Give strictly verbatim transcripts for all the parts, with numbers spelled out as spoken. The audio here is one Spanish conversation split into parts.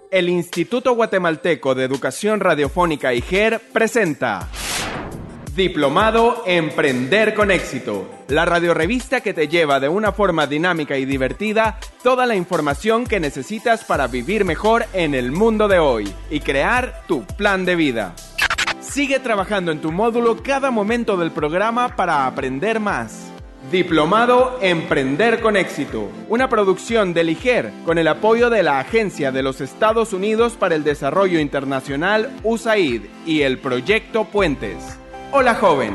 El Instituto Guatemalteco de Educación Radiofónica I G E R presenta Diplomado Emprender con Éxito, la radiorevista que te lleva de una forma dinámica y divertida toda la información que necesitas para vivir mejor en el mundo de hoy y crear tu plan de vida. Sigue trabajando en tu módulo cada momento del programa para aprender más. Diplomado Emprender con Éxito, una producción del I G E R con el apoyo de la Agencia de los Estados Unidos para el Desarrollo Internacional U S A I D y el Proyecto Puentes. Hola joven.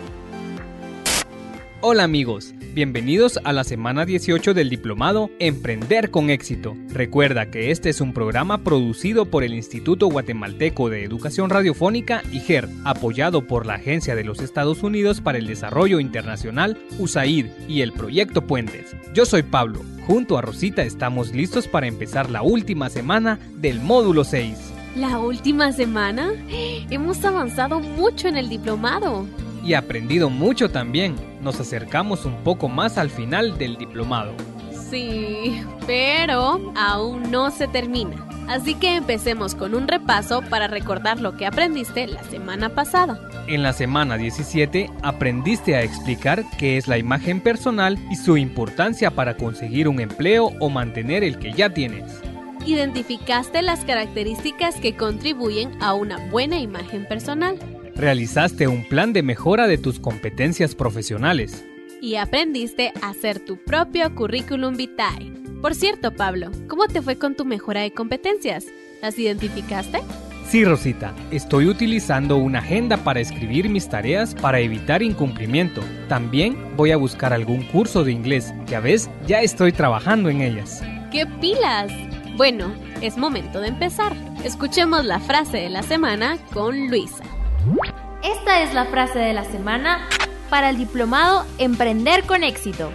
Hola amigos, bienvenidos a la semana dieciocho del Diplomado Emprender con Éxito. Recuerda que este es un programa producido por el Instituto Guatemalteco de Educación Radiofónica I G E R, apoyado por la Agencia de los Estados Unidos para el Desarrollo Internacional U S A I D y el Proyecto Puentes. Yo soy Pablo, junto a Rosita estamos listos para empezar la última semana del módulo seis. ¿La última semana? Hemos avanzado mucho en el diplomado. Y aprendido mucho también. Nos acercamos un poco más al final del diplomado. Sí, pero aún no se termina. Así que empecemos con un repaso para recordar lo que aprendiste la semana pasada. En la semana diecisiete aprendiste a explicar qué es la imagen personal y su importancia para conseguir un empleo o mantener el que ya tienes. Identificaste las características que contribuyen a una buena imagen personal. Realizaste un plan de mejora de tus competencias profesionales. Y aprendiste a hacer tu propio currículum vitae. Por cierto, Pablo, ¿cómo te fue con tu mejora de competencias? ¿Las identificaste? Sí, Rosita, estoy utilizando una agenda para escribir mis tareas para evitar incumplimiento. También voy a buscar algún curso de inglés, ya ves, ya estoy trabajando en ellas. ¡Qué pilas! Bueno, es momento de empezar. Escuchemos la frase de la semana con Luisa. Esta es la frase de la semana para el Diplomado Emprender con Éxito.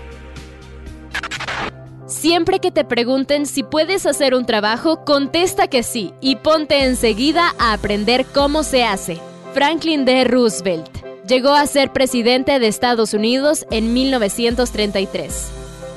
Siempre que te pregunten si puedes hacer un trabajo, contesta que sí y ponte enseguida a aprender cómo se hace. Franklin D. Roosevelt llegó a ser presidente de Estados Unidos en mil novecientos treinta y tres.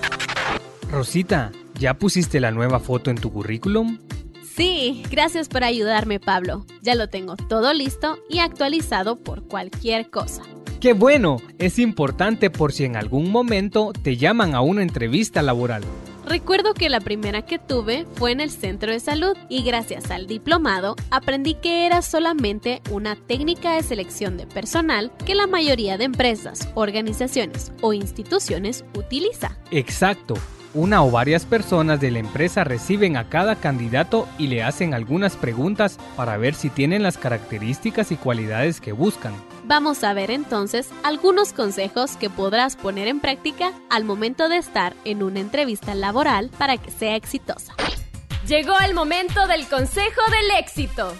Rosita, ¿ya pusiste la nueva foto en tu currículum? Sí, gracias por ayudarme, Pablo. Ya lo tengo todo listo y actualizado por cualquier cosa. ¡Qué bueno! Es importante por si en algún momento te llaman a una entrevista laboral. Recuerdo que la primera que tuve fue en el centro de salud y gracias al diplomado aprendí que era solamente una técnica de selección de personal que la mayoría de empresas, organizaciones o instituciones utiliza. Exacto. Una o varias personas de la empresa reciben a cada candidato y le hacen algunas preguntas para ver si tienen las características y cualidades que buscan. Vamos a ver entonces algunos consejos que podrás poner en práctica al momento de estar en una entrevista laboral para que sea exitosa. Llegó el momento del consejo del éxito.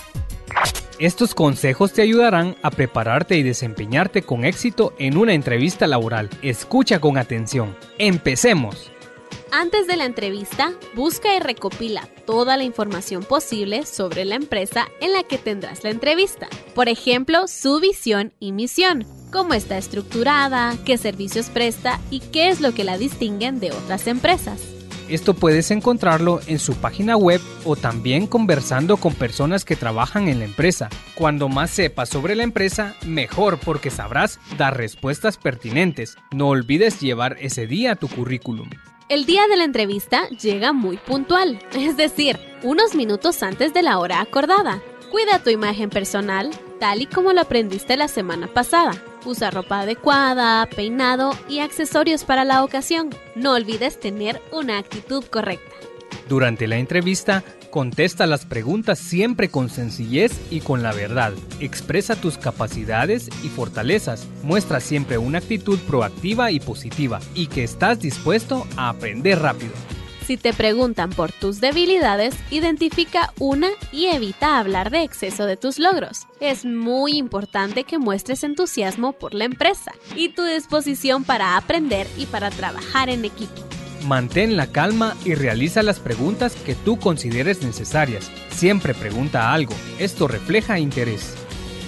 Estos consejos te ayudarán a prepararte y desempeñarte con éxito en una entrevista laboral. Escucha con atención. ¡Empecemos! Antes de la entrevista, busca y recopila toda la información posible sobre la empresa en la que tendrás la entrevista. Por ejemplo, su visión y misión, cómo está estructurada, qué servicios presta y qué es lo que la distinguen de otras empresas. Esto puedes encontrarlo en su página web o también conversando con personas que trabajan en la empresa. Cuando más sepas sobre la empresa, mejor porque sabrás dar respuestas pertinentes. No olvides llevar ese día tu currículum. El día de la entrevista llega muy puntual, es decir, unos minutos antes de la hora acordada. Cuida tu imagen personal, tal y como lo aprendiste la semana pasada. Usa ropa adecuada, peinado y accesorios para la ocasión. No olvides tener una actitud correcta. Durante la entrevista, contesta las preguntas siempre con sencillez y con la verdad. Expresa tus capacidades y fortalezas. Muestra siempre una actitud proactiva y positiva y que estás dispuesto a aprender rápido. Si te preguntan por tus debilidades, identifica una y evita hablar de exceso de tus logros. Es muy importante que muestres entusiasmo por la empresa y tu disposición para aprender y para trabajar en equipo. Mantén la calma y realiza las preguntas que tú consideres necesarias. Siempre pregunta algo. Esto refleja interés.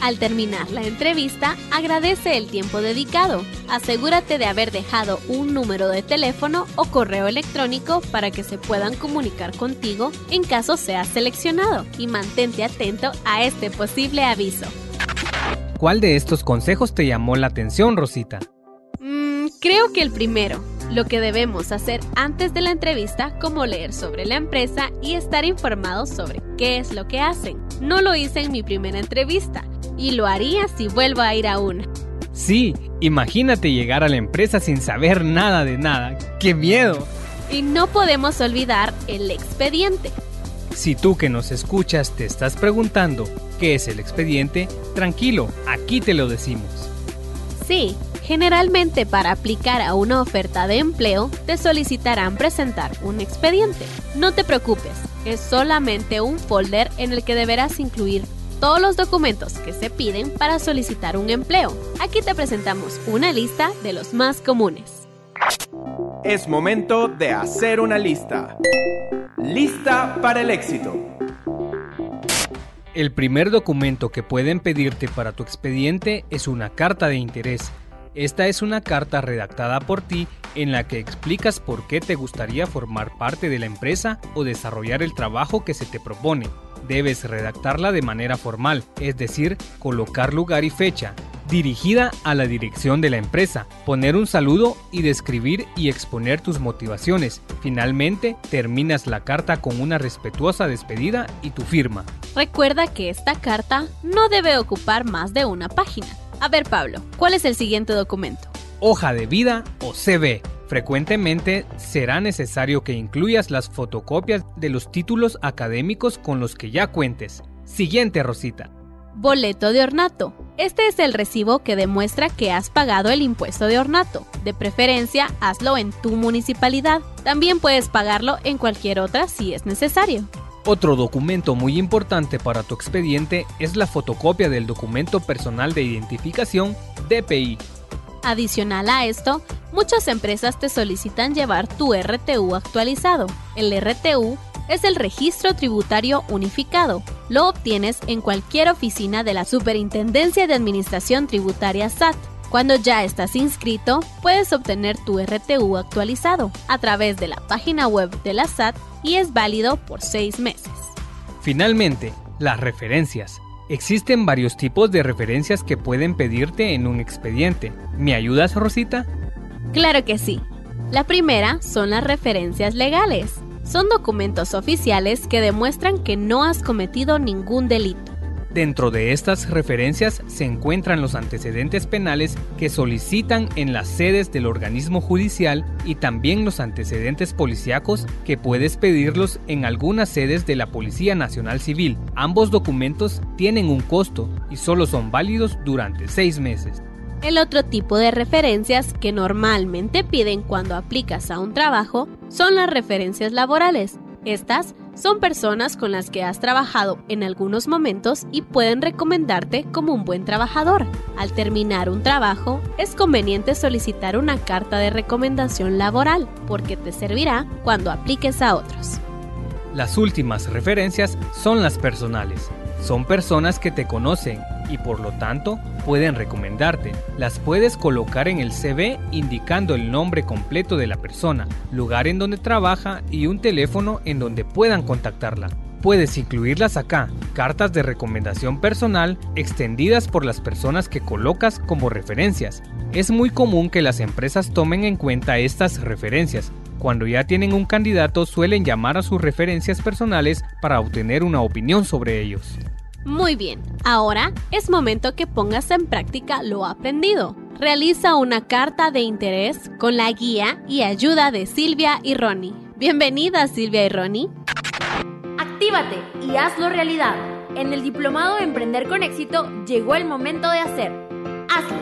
Al terminar la entrevista, agradece el tiempo dedicado. Asegúrate de haber dejado un número de teléfono o correo electrónico para que se puedan comunicar contigo en caso seas seleccionado, y mantente atento a este posible aviso. ¿Cuál de estos consejos te llamó la atención, Rosita? Mm, creo que el primero. Lo que debemos hacer antes de la entrevista, como leer sobre la empresa y estar informados sobre qué es lo que hacen. No lo hice en mi primera entrevista y lo haría si vuelvo a ir a una. Sí, imagínate llegar a la empresa sin saber nada de nada. ¡Qué miedo! Y no podemos olvidar el expediente. Si tú que nos escuchas te estás preguntando qué es el expediente, tranquilo, aquí te lo decimos. Sí, generalmente para aplicar a una oferta de empleo te solicitarán presentar un expediente. No te preocupes, es solamente un folder en el que deberás incluir todos los documentos que se piden para solicitar un empleo. Aquí te presentamos una lista de los más comunes. Es momento de hacer una lista. Lista para el éxito. El primer documento que pueden pedirte para tu expediente es una carta de interés. Esta es una carta redactada por ti en la que explicas por qué te gustaría formar parte de la empresa o desarrollar el trabajo que se te propone. Debes redactarla de manera formal, es decir, colocar lugar y fecha, dirigida a la dirección de la empresa, poner un saludo y describir y exponer tus motivaciones. Finalmente, terminas la carta con una respetuosa despedida y tu firma. Recuerda que esta carta no debe ocupar más de una página. A ver, Pablo, ¿cuál es el siguiente documento? Hoja de vida o C V. Frecuentemente será necesario que incluyas las fotocopias de los títulos académicos con los que ya cuentes. Siguiente, Rosita. Boleto de ornato. Este es el recibo que demuestra que has pagado el impuesto de ornato. De preferencia, hazlo en tu municipalidad. También puedes pagarlo en cualquier otra si es necesario. Otro documento muy importante para tu expediente es la fotocopia del documento personal de identificación D P I. Adicional a esto, muchas empresas te solicitan llevar tu R T U actualizado. El R T U es el Registro Tributario Unificado. Lo obtienes en cualquier oficina de la Superintendencia de Administración Tributaria S A T. Cuando ya estás inscrito, puedes obtener tu R T U actualizado a través de la página web de la S A T y es válido por seis meses. Finalmente, las referencias. Existen varios tipos de referencias que pueden pedirte en un expediente. ¿Me ayudas, Rosita? Claro que sí. La primera son las referencias legales. Son documentos oficiales que demuestran que no has cometido ningún delito. Dentro de estas referencias se encuentran los antecedentes penales que solicitan en las sedes del organismo judicial y también los antecedentes policíacos que puedes pedirlos en algunas sedes de la Policía Nacional Civil. Ambos documentos tienen un costo y solo son válidos durante seis meses. El otro tipo de referencias que normalmente piden cuando aplicas a un trabajo son las referencias laborales. Estas son personas con las que has trabajado en algunos momentos y pueden recomendarte como un buen trabajador. Al terminar un trabajo, es conveniente solicitar una carta de recomendación laboral porque te servirá cuando apliques a otros. Las últimas referencias son las personales. Son personas que te conocen y por lo tanto pueden recomendarte. Las puedes colocar en el C V indicando el nombre completo de la persona, lugar en donde trabaja y un teléfono en donde puedan contactarla. Puedes incluirlas acá, cartas de recomendación personal extendidas por las personas que colocas como referencias. Es muy común que las empresas tomen en cuenta estas referencias. Cuando ya tienen un candidato, suelen llamar a sus referencias personales para obtener una opinión sobre ellos. Muy bien, ahora es momento que pongas en práctica lo aprendido. Realiza una carta de interés con la guía y ayuda de Silvia y Ronnie. Bienvenidas, Silvia y Ronnie. Actívate y hazlo realidad. En el Diplomado de Emprender con Éxito llegó el momento de hacer. ¡Hazlo!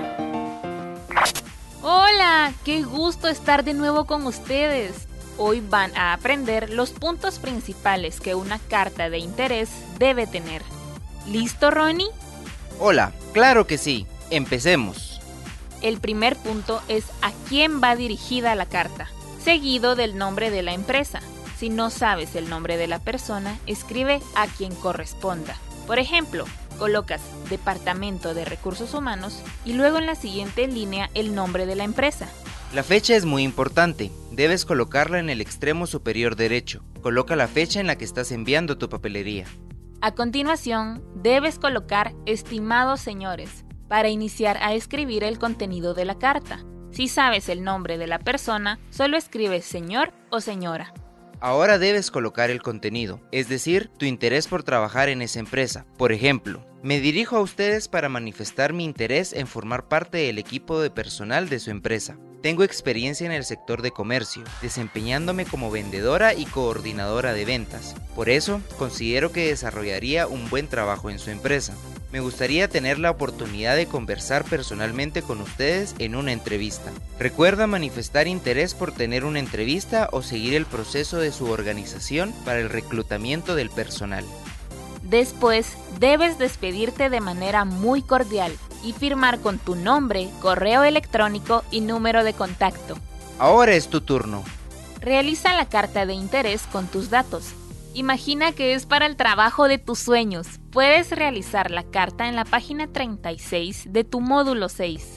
Hola, qué gusto estar de nuevo con ustedes. Hoy van a aprender los puntos principales que una carta de interés debe tener. ¿Listo, Ronnie? Hola, claro que sí. Empecemos. El primer punto es a quién va dirigida la carta, seguido del nombre de la empresa. Si no sabes el nombre de la persona, escribe a quien corresponda. Por ejemplo, colocas Departamento de Recursos Humanos y luego en la siguiente línea el nombre de la empresa. La fecha es muy importante, debes colocarla en el extremo superior derecho. Coloca la fecha en la que estás enviando tu papelería. A continuación, debes colocar Estimados señores para iniciar a escribir el contenido de la carta. Si sabes el nombre de la persona, solo escribes señor o señora. Ahora debes colocar el contenido, es decir, tu interés por trabajar en esa empresa. Por ejemplo, me dirijo a ustedes para manifestar mi interés en formar parte del equipo de personal de su empresa. Tengo experiencia en el sector de comercio, desempeñándome como vendedora y coordinadora de ventas. Por eso, considero que desarrollaría un buen trabajo en su empresa. Me gustaría tener la oportunidad de conversar personalmente con ustedes en una entrevista. Recuerda manifestar interés por tener una entrevista o seguir el proceso de su organización para el reclutamiento del personal. Después, debes despedirte de manera muy cordial y firmar con tu nombre, correo electrónico y número de contacto. Ahora es tu turno. Realiza la carta de interés con tus datos. Imagina que es para el trabajo de tus sueños. Puedes realizar la carta en la página treinta y seis de tu módulo seis.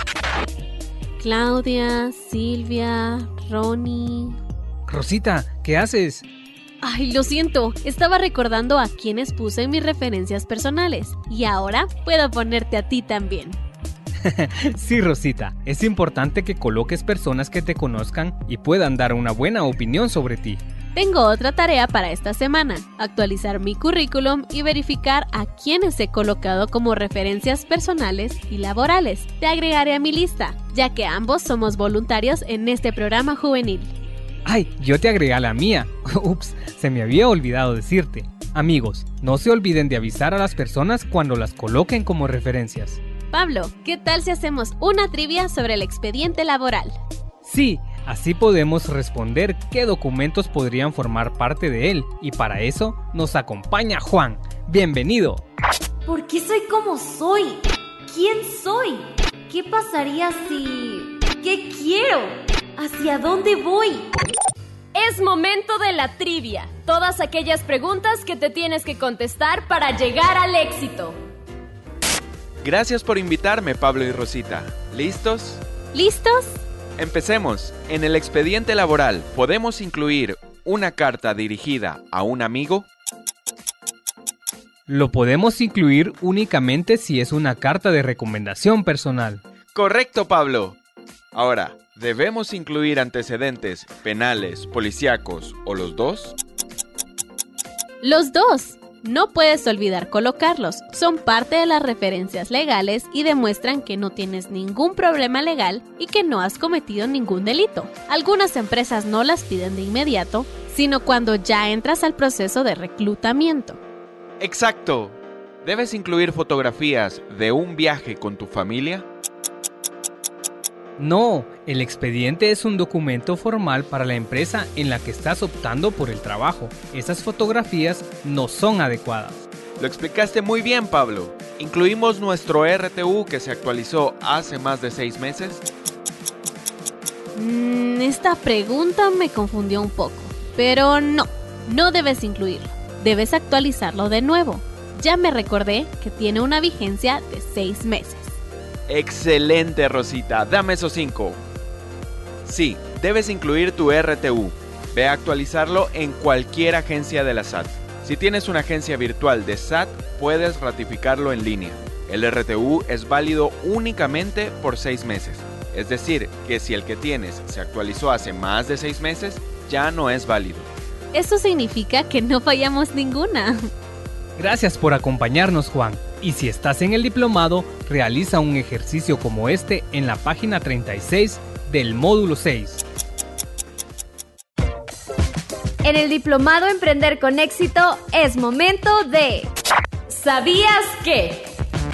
Claudia, Silvia, Ronnie... Rosita, ¿qué haces? Ay, lo siento, estaba recordando a quienes puse en mis referencias personales y ahora puedo ponerte a ti también. Sí, Rosita, es importante que coloques personas que te conozcan y puedan dar una buena opinión sobre ti. Tengo otra tarea para esta semana, actualizar mi currículum y verificar a quienes he colocado como referencias personales y laborales. Te agregaré a mi lista, ya que ambos somos voluntarios en este programa juvenil. ¡Ay! Yo te agregué a la mía. Ups, se me había olvidado decirte. Amigos, no se olviden de avisar a las personas cuando las coloquen como referencias. Pablo, ¿qué tal si hacemos una trivia sobre el expediente laboral? Sí, así podemos responder qué documentos podrían formar parte de él. Y para eso nos acompaña Juan. ¡Bienvenido! ¿Por qué soy como soy? ¿Quién soy? ¿Qué pasaría si...? ¿Qué quiero? ¿Hacia dónde voy? Es momento de la trivia. Todas aquellas preguntas que te tienes que contestar para llegar al éxito. Gracias por invitarme, Pablo y Rosita. ¿Listos? ¿Listos? Empecemos. En el expediente laboral, ¿podemos incluir una carta dirigida a un amigo? Lo podemos incluir únicamente si es una carta de recomendación personal. Correcto, Pablo. Ahora, ¿debemos incluir antecedentes penales, policíacos o los dos? Los dos. No puedes olvidar colocarlos. Son parte de las referencias legales y demuestran que no tienes ningún problema legal y que no has cometido ningún delito. Algunas empresas no las piden de inmediato, sino cuando ya entras al proceso de reclutamiento. Exacto. ¿Debes incluir fotografías de un viaje con tu familia? No, el expediente es un documento formal para la empresa en la que estás optando por el trabajo. Esas fotografías no son adecuadas. Lo explicaste muy bien, Pablo. ¿Incluimos nuestro R T U que se actualizó hace más de seis meses? Mm, esta pregunta me confundió un poco, pero no, no debes incluirlo. Debes actualizarlo de nuevo. Ya me recordé que tiene una vigencia de seis meses. Excelente, Rosita. Dame esos cinco. Sí, debes incluir tu R T U. Ve a actualizarlo en cualquier agencia de la S A T. Si tienes una agencia virtual de S A T, puedes ratificarlo en línea. El R T U es válido únicamente por seis meses. Es decir, que si el que tienes se actualizó hace más de seis meses, ya no es válido. Eso significa que no fallamos ninguna. Gracias por acompañarnos, Juan. Y si estás en el diplomado, realiza un ejercicio como este en la página treinta y seis del módulo seis. En el diplomado Emprender con Éxito es momento de... ¿Sabías que?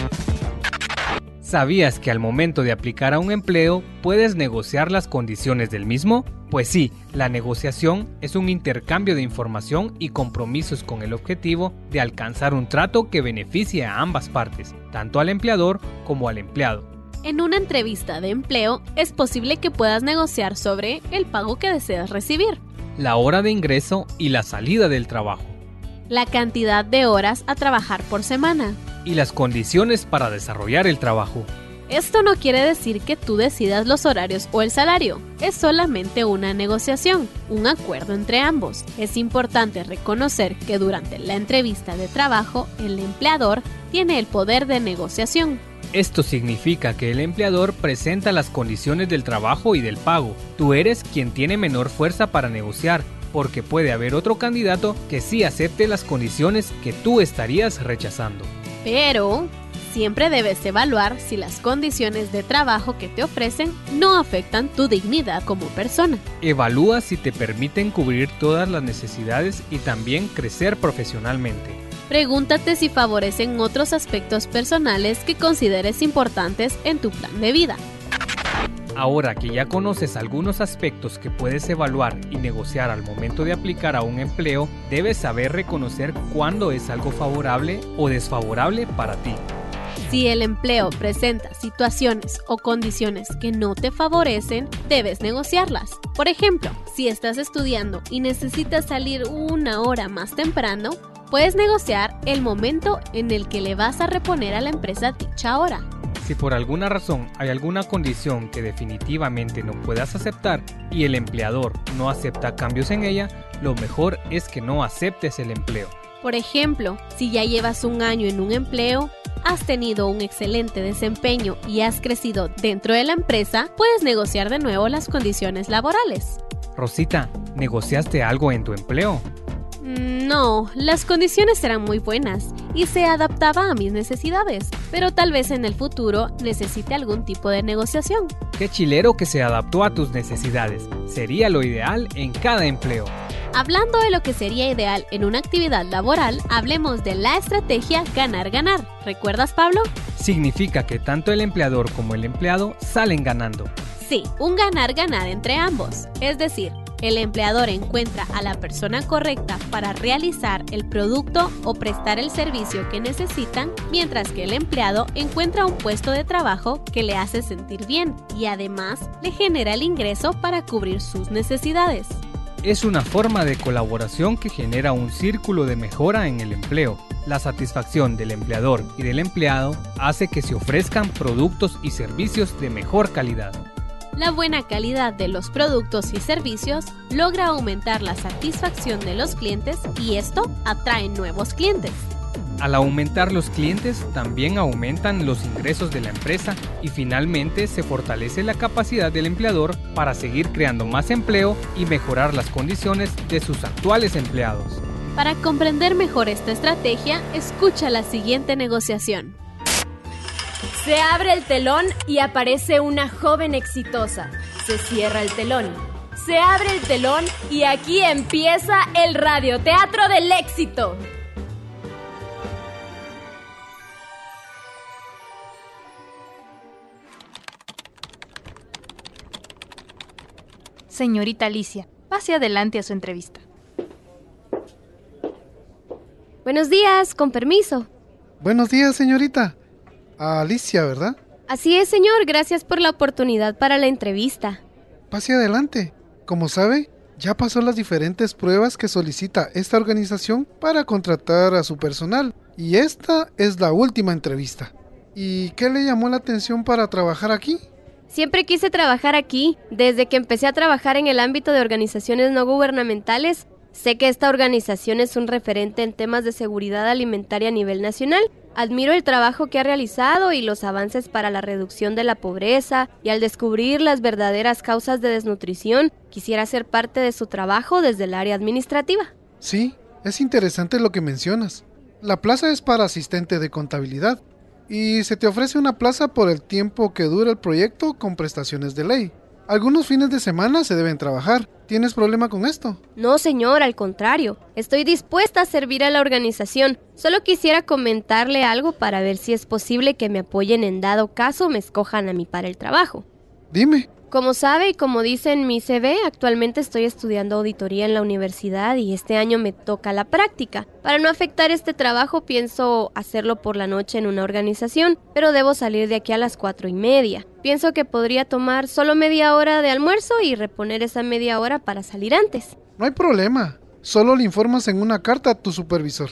¿Sabías que al momento de aplicar a un empleo puedes negociar las condiciones del mismo? Pues sí, la negociación es un intercambio de información y compromisos con el objetivo de alcanzar un trato que beneficie a ambas partes, tanto al empleador como al empleado. En una entrevista de empleo es posible que puedas negociar sobre el pago que deseas recibir, la hora de ingreso y la salida del trabajo, la cantidad de horas a trabajar por semana, y las condiciones para desarrollar el trabajo. Esto no quiere decir que tú decidas los horarios o el salario, es solamente una negociación, un acuerdo entre ambos. Es importante reconocer que durante la entrevista de trabajo, el empleador tiene el poder de negociación. Esto significa que el empleador presenta las condiciones del trabajo y del pago. Tú eres quien tiene menor fuerza para negociar, porque puede haber otro candidato que sí acepte las condiciones que tú estarías rechazando. Pero siempre debes evaluar si las condiciones de trabajo que te ofrecen no afectan tu dignidad como persona. Evalúa si te permiten cubrir todas las necesidades y también crecer profesionalmente. Pregúntate si favorecen otros aspectos personales que consideres importantes en tu plan de vida. Ahora que ya conoces algunos aspectos que puedes evaluar y negociar al momento de aplicar a un empleo, debes saber reconocer cuándo es algo favorable o desfavorable para ti. Si el empleo presenta situaciones o condiciones que no te favorecen, debes negociarlas. Por ejemplo, si estás estudiando y necesitas salir una hora más temprano, puedes negociar el momento en el que le vas a reponer a la empresa dicha hora. Si por alguna razón hay alguna condición que definitivamente no puedas aceptar y el empleador no acepta cambios en ella, lo mejor es que no aceptes el empleo. Por ejemplo, si ya llevas un año en un empleo, has tenido un excelente desempeño y has crecido dentro de la empresa, puedes negociar de nuevo las condiciones laborales. Rosita, ¿negociaste algo en tu empleo? No, las condiciones eran muy buenas y se adaptaba a mis necesidades, pero tal vez en el futuro necesite algún tipo de negociación. Qué chilero que se adaptó a tus necesidades. Sería lo ideal en cada empleo. Hablando de lo que sería ideal en una actividad laboral, hablemos de la estrategia ganar-ganar. ¿Recuerdas, Pablo? Significa que tanto el empleador como el empleado salen ganando. Sí, un ganar-ganar entre ambos. Es decir, el empleador encuentra a la persona correcta para realizar el producto o prestar el servicio que necesitan, mientras que el empleado encuentra un puesto de trabajo que le hace sentir bien y además le genera el ingreso para cubrir sus necesidades. Es una forma de colaboración que genera un círculo de mejora en el empleo. La satisfacción del empleador y del empleado hace que se ofrezcan productos y servicios de mejor calidad. La buena calidad de los productos y servicios logra aumentar la satisfacción de los clientes y esto atrae nuevos clientes. Al aumentar los clientes, también aumentan los ingresos de la empresa y finalmente se fortalece la capacidad del empleador para seguir creando más empleo y mejorar las condiciones de sus actuales empleados. Para comprender mejor esta estrategia, escucha la siguiente negociación. Se abre el telón y aparece una joven exitosa. Se cierra el telón. Se abre el telón y aquí empieza el radioteatro del éxito. Señorita Alicia, pase adelante a su entrevista. Buenos días, con permiso. Buenos días, señorita. Alicia, ¿verdad? Así es, señor. Gracias por la oportunidad para la entrevista. Pase adelante. Como sabe, ya pasó las diferentes pruebas que solicita esta organización para contratar a su personal. Y esta es la última entrevista. ¿Y qué le llamó la atención para trabajar aquí? Siempre quise trabajar aquí. Desde que empecé a trabajar en el ámbito de organizaciones no gubernamentales, sé que esta organización es un referente en temas de seguridad alimentaria a nivel nacional. Admiro el trabajo que ha realizado y los avances para la reducción de la pobreza, y al descubrir las verdaderas causas de desnutrición, quisiera ser parte de su trabajo desde el área administrativa. Sí, es interesante lo que mencionas. La plaza es para asistente de contabilidad y se te ofrece una plaza por el tiempo que dura el proyecto con prestaciones de ley. Algunos fines de semana se deben trabajar. ¿Tienes problema con esto? No, señor, al contrario. Estoy dispuesta a servir a la organización. Solo quisiera comentarle algo para ver si es posible que me apoyen en dado caso me escojan a mí para el trabajo. Dime. Como sabe y como dice en mi C V, actualmente estoy estudiando auditoría en la universidad y este año me toca la práctica. Para no afectar este trabajo pienso hacerlo por la noche en una organización, pero debo salir de aquí a las cuatro y media. Pienso que podría tomar solo media hora de almuerzo y reponer esa media hora para salir antes. No hay problema. Solo le informas en una carta a tu supervisor.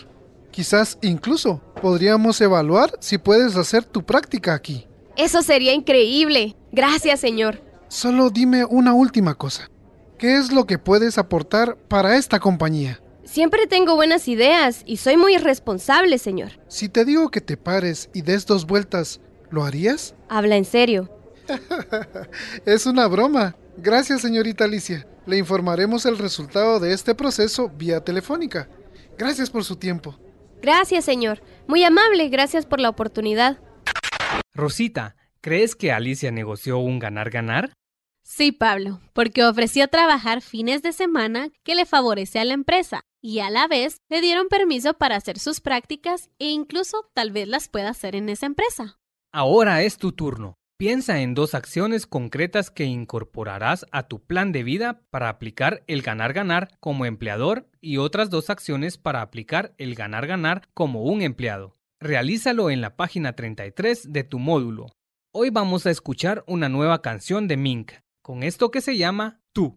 Quizás incluso podríamos evaluar si puedes hacer tu práctica aquí. Eso sería increíble. Gracias, señor. Solo dime una última cosa. ¿Qué es lo que puedes aportar para esta compañía? Siempre tengo buenas ideas y soy muy responsable, señor. Si te digo que te pares y des dos vueltas, ¿lo harías? Habla en serio. Es una broma. Gracias, señorita Alicia. Le informaremos el resultado de este proceso vía telefónica. Gracias por su tiempo. Gracias, señor. Muy amable, gracias por la oportunidad. Rosita, ¿crees que Alicia negoció un ganar-ganar? Sí, Pablo, porque ofreció trabajar fines de semana que le favorece a la empresa y a la vez le dieron permiso para hacer sus prácticas e incluso tal vez las pueda hacer en esa empresa. Ahora es tu turno. Piensa en dos acciones concretas que incorporarás a tu plan de vida para aplicar el ganar-ganar como empleador y otras dos acciones para aplicar el ganar-ganar como un empleado. Realízalo en la página treinta y tres de tu módulo. Hoy vamos a escuchar una nueva canción de Mink, con esto que se llama Tú.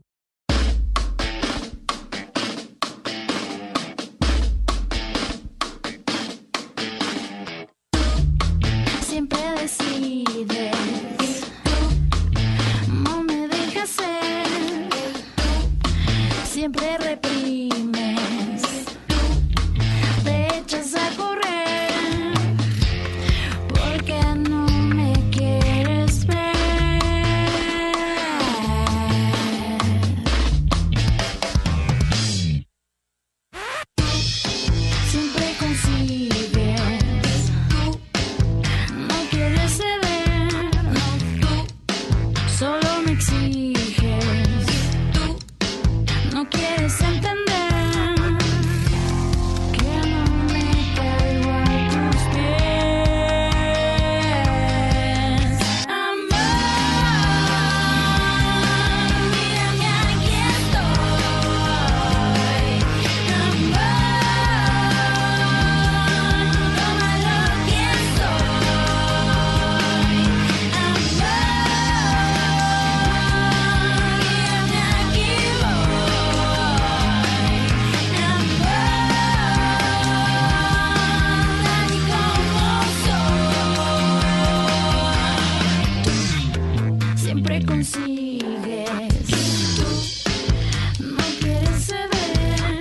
Siempre decides, no me dejas ser, siempre reprimes, te echas a correr, porque no me quieres ver. Siempre consigues, no quieres ceder, solo me exiges, no quieres entender que no me caigo a tus pies. Amor, mírame, aquí estoy. Amor, toma lo que soy. Amor, mírame, aquí voy. Amor, siempre consigues, no quieres ceder,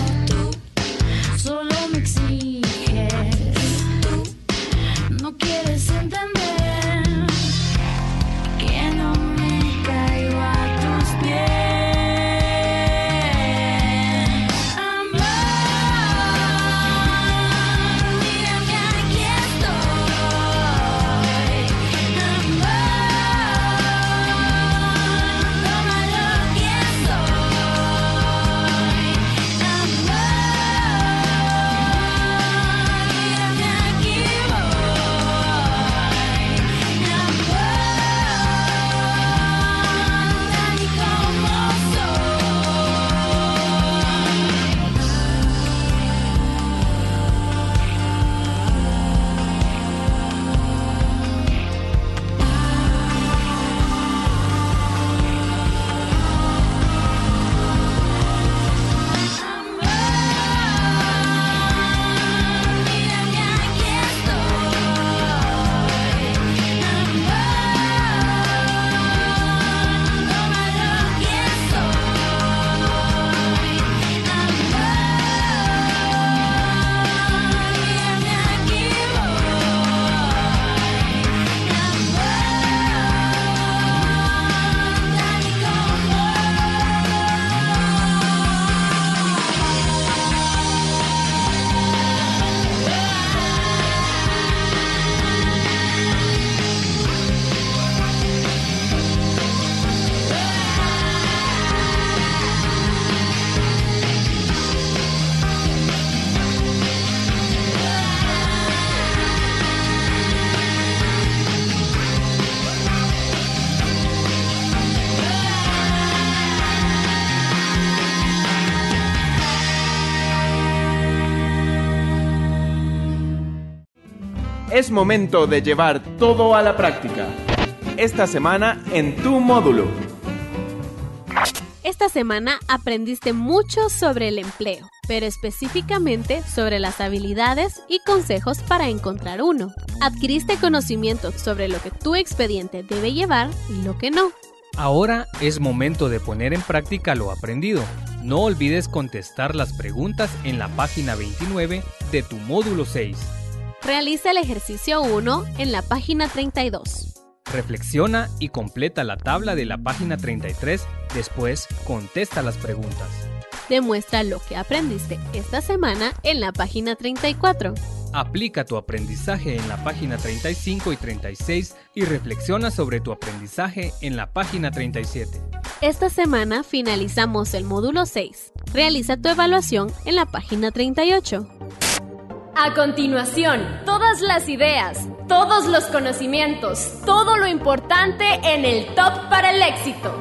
solo me exiges, no quieres entender que no me caigo a tus pies. Amor, mírame, aquí estoy. Amor, toma lo que soy. Es momento de llevar todo a la práctica. Esta semana en tu módulo. Esta semana aprendiste mucho sobre el empleo, pero específicamente sobre las habilidades y consejos para encontrar uno. Adquiriste conocimientos sobre lo que tu expediente debe llevar y lo que no. Ahora es momento de poner en práctica lo aprendido. No olvides contestar las preguntas en la página veintinueve de tu módulo seis. Realiza el ejercicio uno en la página treinta y dos. Reflexiona y completa la tabla de la página treinta y tres, después contesta las preguntas. Demuestra lo que aprendiste esta semana en la página treinta y cuatro. Aplica tu aprendizaje en la página treinta y cinco y treinta y seis y reflexiona sobre tu aprendizaje en la página treinta y siete. Esta semana finalizamos el módulo seis. Realiza tu evaluación en la página treinta y ocho. A continuación, todas las ideas, todos los conocimientos, todo lo importante en el Top para el Éxito.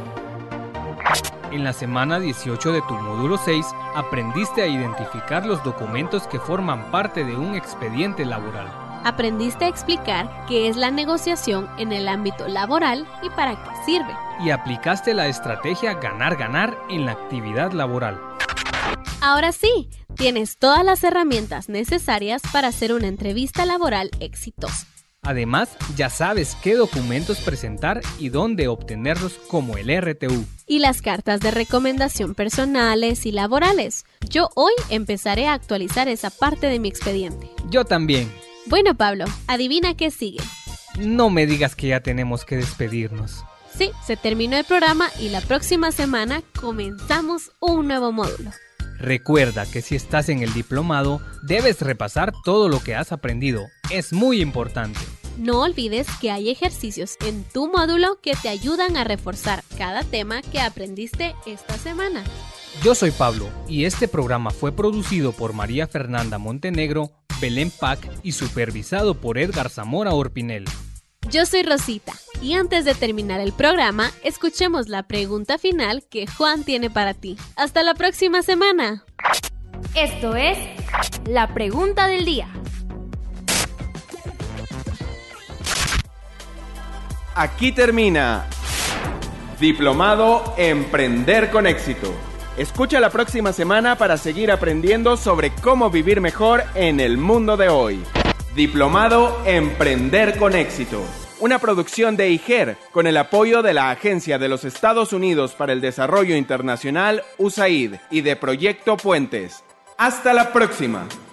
En la semana dieciocho de tu módulo seis, aprendiste a identificar los documentos que forman parte de un expediente laboral. Aprendiste a explicar qué es la negociación en el ámbito laboral y para qué sirve. Y aplicaste la estrategia ganar-ganar en la actividad laboral. Ahora sí, tienes todas las herramientas necesarias para hacer una entrevista laboral exitosa. Además, ya sabes qué documentos presentar y dónde obtenerlos, como el R T U. Y las cartas de recomendación personales y laborales. Yo hoy empezaré a actualizar esa parte de mi expediente. Yo también. Bueno, Pablo, adivina qué sigue. No me digas que ya tenemos que despedirnos. Sí, se terminó el programa y la próxima semana comenzamos un nuevo módulo. Recuerda que si estás en el diplomado, debes repasar todo lo que has aprendido. Es muy importante. No olvides que hay ejercicios en tu módulo que te ayudan a reforzar cada tema que aprendiste esta semana. Yo soy Pablo y este programa fue producido por María Fernanda Montenegro, Belén Pac y supervisado por Edgar Zamora Orpinel. Yo soy Rosita y antes de terminar el programa, escuchemos la pregunta final que Juan tiene para ti. ¡Hasta la próxima semana! Esto es la pregunta del día. Aquí termina Diplomado Emprender con Éxito. Escucha la próxima semana para seguir aprendiendo sobre cómo vivir mejor en el mundo de hoy. Diplomado Emprender con Éxito. Una producción de I G E R con el apoyo de la Agencia de los Estados Unidos para el Desarrollo Internacional, U S A I D, y de Proyecto Puentes. ¡Hasta la próxima!